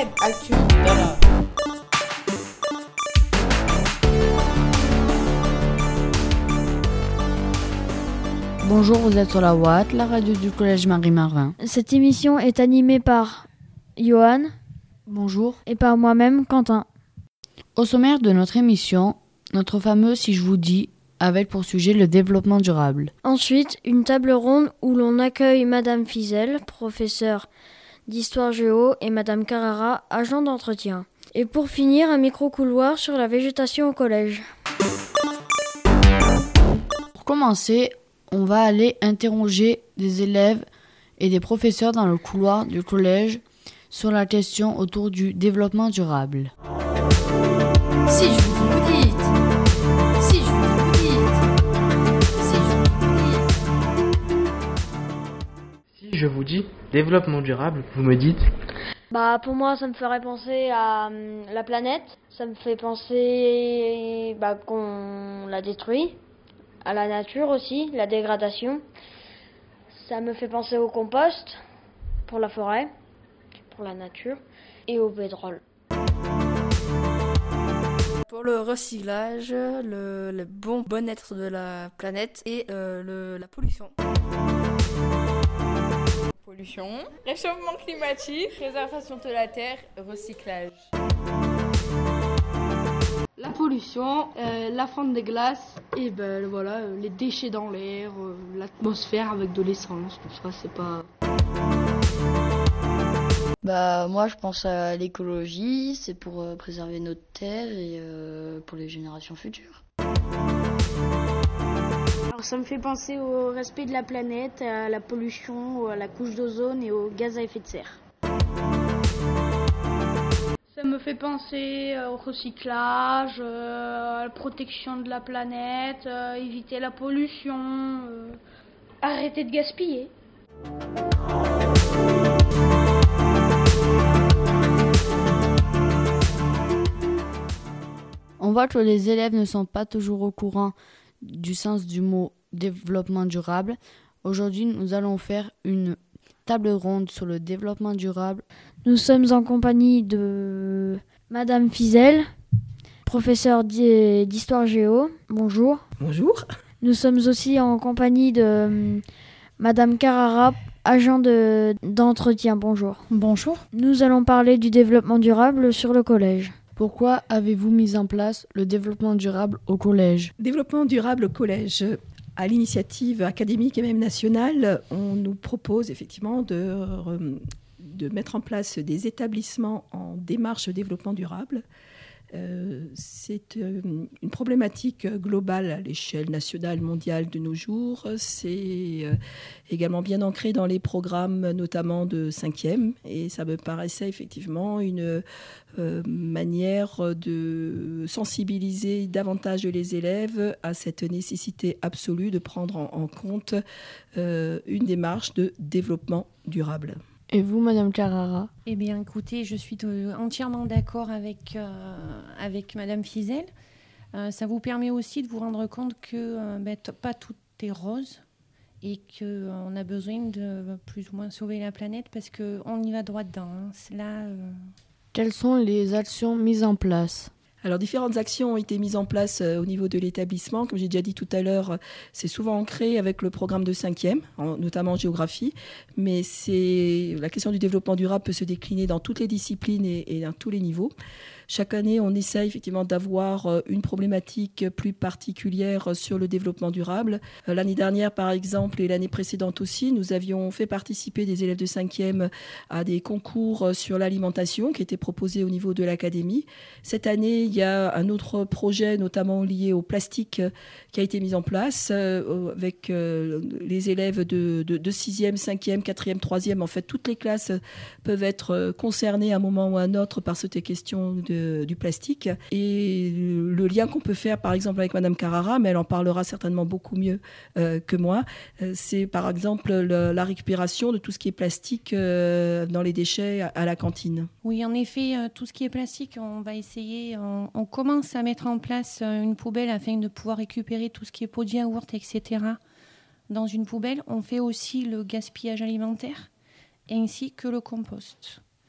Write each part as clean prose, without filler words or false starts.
Web Actu Dara. Bonjour, vous êtes sur la Watt, la radio du collège Marie-Marvin. Cette émission est animée par Johan. Bonjour. Et par moi-même, Quentin. Au sommaire de notre émission, notre fameux Si je vous dis, avec pour sujet le développement durable. Ensuite, une table ronde où l'on accueille Madame Fizel, professeure d'histoire géo, et Madame Carrara, agent d'entretien. Et pour finir, un micro-couloir sur la végétation au collège. Pour commencer, on va aller interroger des élèves et des professeurs dans le couloir du collège sur la question autour du développement durable. Si je vous dis, si je vous dis, si je vous dis. Si je vous dis développement durable, vous me dites? Pour moi, ça me ferait penser à la planète. Ça me fait penser qu'on la détruit. À la nature aussi, la dégradation. Ça me fait penser au compost, pour la forêt, pour la nature, et au pétrole. Pour le recyclage, le bon être de la planète et la pollution. Pollution, réchauffement climatique, préservation de la terre, recyclage. La pollution, la fonte des glaces et les déchets dans l'air, l'atmosphère avec de l'essence, tout ça c'est pas... Moi je pense à l'écologie, c'est pour préserver notre terre et pour les générations futures. Alors ça me fait penser au respect de la planète, à la pollution, à la couche d'ozone et aux gaz à effet de serre. Ça me fait penser au recyclage, à la protection de la planète, éviter la pollution, arrêter de gaspiller. On voit que les élèves ne sont pas toujours au courant du sens du mot développement durable. Aujourd'hui, nous allons faire une table ronde sur le développement durable. Nous sommes en compagnie de Madame Fizel, professeure d'histoire géo. Bonjour. Bonjour. Nous sommes aussi en compagnie de Madame Carrara, agent d'entretien. Bonjour. Bonjour. Nous allons parler du développement durable sur le collège. Pourquoi avez-vous mis en place le développement durable au collège? Développement durable au collège. À l'initiative académique et même nationale, on nous propose effectivement de mettre en place des établissements en démarche de développement durable. C'est une problématique globale à l'échelle nationale, mondiale de nos jours. C'est également bien ancré dans les programmes, notamment de 5e. Et ça me paraissait effectivement une manière de sensibiliser davantage les élèves à cette nécessité absolue de prendre en compte une démarche de développement durable. Et vous, Madame Carrara? Eh bien, écoutez, je suis entièrement d'accord avec Madame Fizel. Ça vous permet aussi de vous rendre compte que pas tout est rose et qu'on a besoin de plus ou moins sauver la planète parce qu'on y va droit dedans. Quelles sont les actions mises en place? Alors, différentes actions ont été mises en place au niveau de l'établissement. Comme j'ai déjà dit tout à l'heure, c'est souvent ancré avec le programme de 5e, notamment en géographie. Mais la question du développement durable peut se décliner dans toutes les disciplines et dans tous les niveaux. Chaque année, on essaye effectivement d'avoir une problématique plus particulière sur le développement durable. L'année dernière, par exemple, et l'année précédente aussi, nous avions fait participer des élèves de 5e à des concours sur l'alimentation qui étaient proposés au niveau de l'académie. Cette année, il y a un autre projet, notamment lié au plastique, qui a été mis en place avec les élèves de 6e, 5e, 4e, 3e. En fait, toutes les classes peuvent être concernées à un moment ou à un autre par cette question du plastique. Et le lien qu'on peut faire, par exemple, avec Madame Carrara, mais elle en parlera certainement beaucoup mieux que moi, c'est par exemple la récupération de tout ce qui est plastique dans les déchets à la cantine. Oui, en effet, tout ce qui est plastique, on va essayer, on commence à mettre en place une poubelle afin de pouvoir récupérer tout ce qui est pot de yaourt, etc. dans une poubelle. On fait aussi le gaspillage alimentaire ainsi que le compost,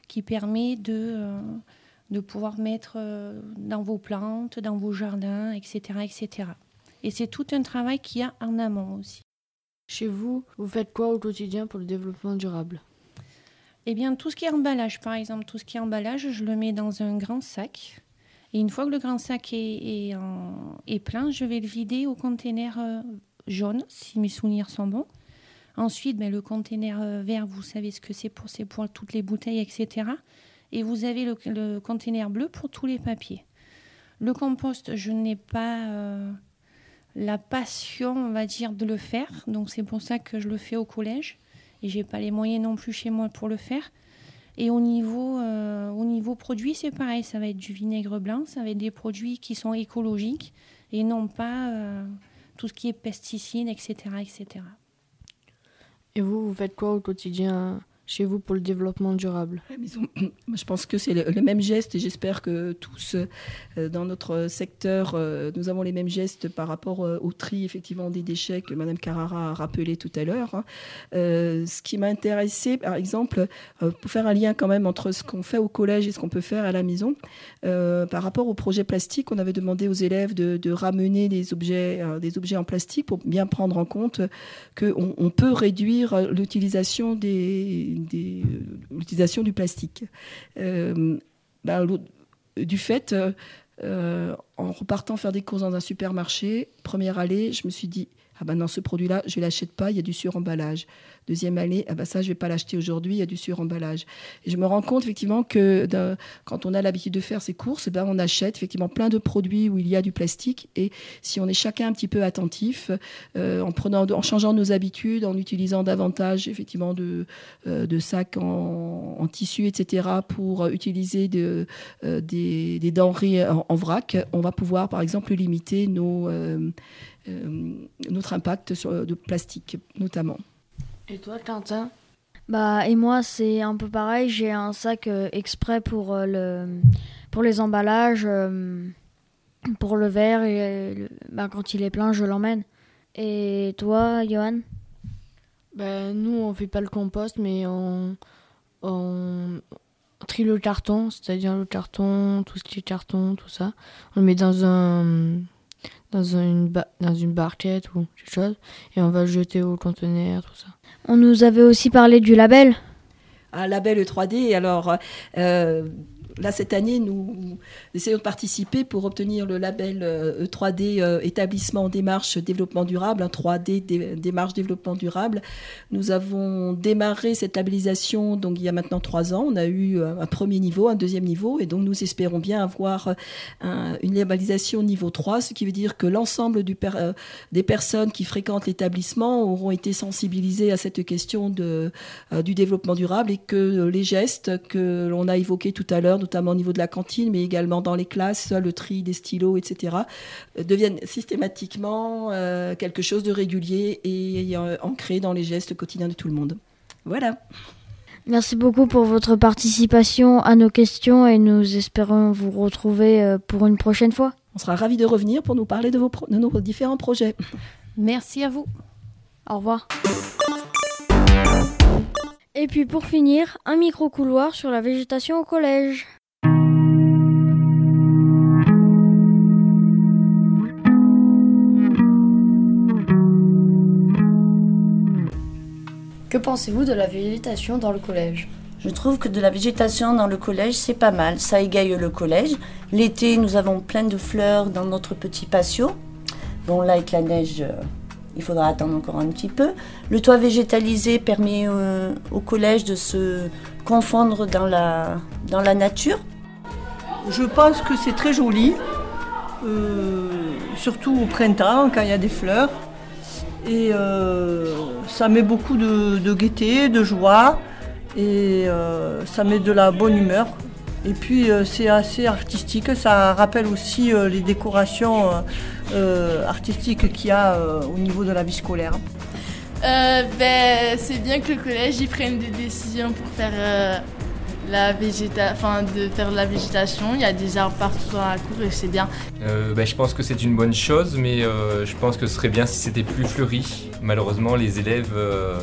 qui permet de pouvoir mettre dans vos plantes, dans vos jardins, etc., etc. Et c'est tout un travail qu'il y a en amont aussi. Chez vous, vous faites quoi au quotidien pour le développement durable ? Eh bien, tout ce qui est emballage, par exemple, tout ce qui est emballage, je le mets dans un grand sac. Et une fois que le grand sac est plein, je vais le vider au container jaune, si mes souvenirs sont bons. Ensuite, le container vert, vous savez ce que c'est pour toutes les bouteilles, etc. Et vous avez le container bleu pour tous les papiers. Le compost, je n'ai pas la passion, on va dire, de le faire. Donc, c'est pour ça que je le fais au collège. Et je n'ai pas les moyens non plus chez moi pour le faire. Et au niveau produits, c'est pareil. Ça va être du vinaigre blanc, ça va être des produits qui sont écologiques et non pas tout ce qui est pesticides, etc., etc. Et vous faites quoi au quotidien chez vous pour le développement durable ? Je pense que c'est le même geste et j'espère que tous dans notre secteur, nous avons les mêmes gestes par rapport au tri effectivement des déchets que Mme Carrara a rappelé tout à l'heure. Ce qui m'a intéressé, par exemple, pour faire un lien quand même entre ce qu'on fait au collège et ce qu'on peut faire à la maison, par rapport au projet plastique, on avait demandé aux élèves de ramener des objets en plastique pour bien prendre en compte qu'on peut réduire l'utilisation l'utilisation du plastique. Du fait, en repartant faire des courses dans un supermarché, première allée, je me suis dit, non, ce produit-là, je ne l'achète pas, il y a du suremballage. Deuxième année, ça, je ne vais pas l'acheter aujourd'hui, il y a du suremballage. Et je me rends compte, effectivement, que quand on a l'habitude de faire ses courses, on achète, effectivement, plein de produits où il y a du plastique. Et si on est chacun un petit peu attentif, en changeant nos habitudes, en utilisant davantage, effectivement, de sacs en tissu, etc., pour utiliser des denrées en vrac, on va pouvoir, par exemple, limiter notre impact de plastique, notamment. Et toi, Quentin ? Et moi, c'est un peu pareil. J'ai un sac exprès pour les emballages, pour le verre. Et quand il est plein, je l'emmène. Et toi, Johan ? Nous, on fait pas le compost, mais on trie le carton, c'est-à-dire le carton, tout ce qui est carton, tout ça. On le met dans une barquette ou quelque chose, et on va le jeter au conteneur, tout ça. On nous avait aussi parlé du label. Un label 3D, alors là cette année nous essayons de participer pour obtenir le label 3D établissement démarche développement durable, un 3D démarche développement durable. Nous avons démarré cette labellisation donc il y a maintenant 3 ans. On a eu un premier niveau, un deuxième niveau, et donc nous espérons bien avoir une labellisation niveau 3, ce qui veut dire que l'ensemble des personnes qui fréquentent l'établissement auront été sensibilisées à cette question du développement durable, et que les gestes que l'on a évoqués tout à l'heure, notamment au niveau de la cantine, mais également dans les classes, le tri des stylos, etc., deviennent systématiquement quelque chose de régulier et ancré dans les gestes quotidiens de tout le monde. Voilà. Merci beaucoup pour votre participation à nos questions et nous espérons vous retrouver pour une prochaine fois. On sera ravis de revenir pour nous parler de nos différents projets. Merci à vous. Au revoir. Et puis pour finir, un micro-couloir sur la végétation au collège. Que pensez-vous de la végétation dans le collège ? Je trouve que de la végétation dans le collège, c'est pas mal. Ça égaye le collège. L'été, nous avons plein de fleurs dans notre petit patio. Bon, là, avec la neige, il faudra attendre encore un petit peu. Le toit végétalisé permet au collège de se confondre dans la nature. Je pense que c'est très joli, surtout au printemps, quand il y a des fleurs. Et ça met beaucoup de gaieté, de joie, et ça met de la bonne humeur. Et puis c'est assez artistique, ça rappelle aussi les décorations artistiques qu'il y a au niveau de la vie scolaire. C'est bien que le collège y prenne des décisions pour faire de faire de la végétation. Il y a des arbres partout dans la cour et c'est bien. Je pense que c'est une bonne chose, mais je pense que ce serait bien si c'était plus fleuri. Malheureusement, les élèves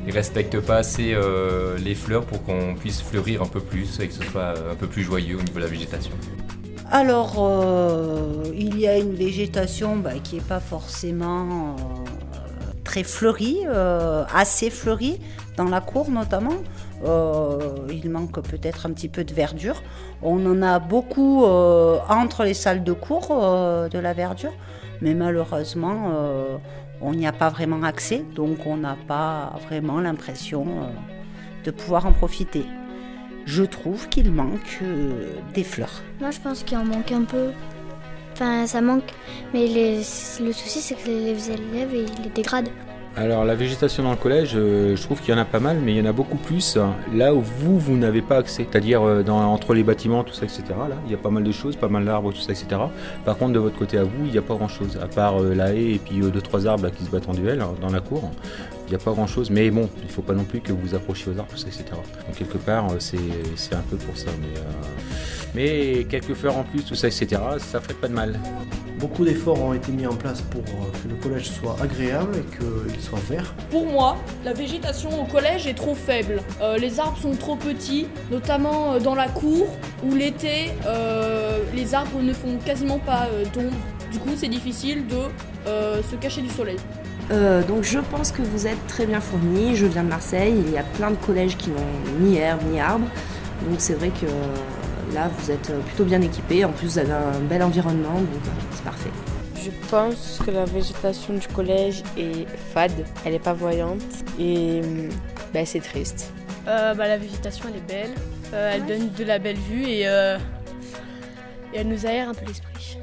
Ils respectent pas assez les fleurs pour qu'on puisse fleurir un peu plus et que ce soit un peu plus joyeux au niveau de la végétation. Alors, il y a une végétation qui n'est pas forcément très fleurie, assez fleurie, dans la cour notamment. Il manque peut-être un petit peu de verdure. On en a beaucoup entre les salles de cours de la verdure, mais malheureusement, on n'y a pas vraiment accès, donc on n'a pas vraiment l'impression de pouvoir en profiter. Je trouve qu'il manque des fleurs. Moi, je pense qu'il en manque un peu. Enfin, ça manque. Mais le souci, c'est que les élèves, ils les dégradent. Alors, la végétation dans le collège, je trouve qu'il y en a pas mal, mais il y en a beaucoup plus là où vous n'avez pas accès. C'est-à-dire entre les bâtiments, tout ça, etc. Là, il y a pas mal de choses, pas mal d'arbres, tout ça, etc. Par contre, de votre côté à vous, il n'y a pas grand-chose. À part la haie et puis 2-3 arbres là, qui se battent en duel dans la cour. Il n'y a pas grand-chose, mais bon, il ne faut pas non plus que vous vous approchiez aux arbres, tout ça, etc. Donc quelque part, c'est un peu pour ça. Mais quelques fleurs en plus, tout ça, etc., ça ferait pas de mal. Beaucoup d'efforts ont été mis en place pour que le collège soit agréable et qu'il soit vert. Pour moi, la végétation au collège est trop faible. Les arbres sont trop petits, notamment dans la cour, où l'été, les arbres ne font quasiment pas d'ombre. Du coup, c'est difficile de se cacher du soleil. Donc je pense que vous êtes très bien fournis. Je viens de Marseille, il y a plein de collèges qui n'ont ni herbe ni arbre. Donc c'est vrai que là vous êtes plutôt bien équipés. En plus vous avez un bel environnement, donc c'est parfait. Je pense que la végétation du collège est fade, elle n'est pas voyante et c'est triste. La végétation elle est belle, elle donne de la belle vue et elle nous aère un peu l'esprit.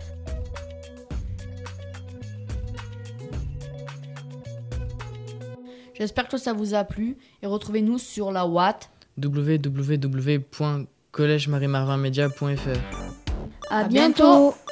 J'espère que ça vous a plu et retrouvez-nous sur la Watt www.collegemarimarvinmedia.fr. À bientôt.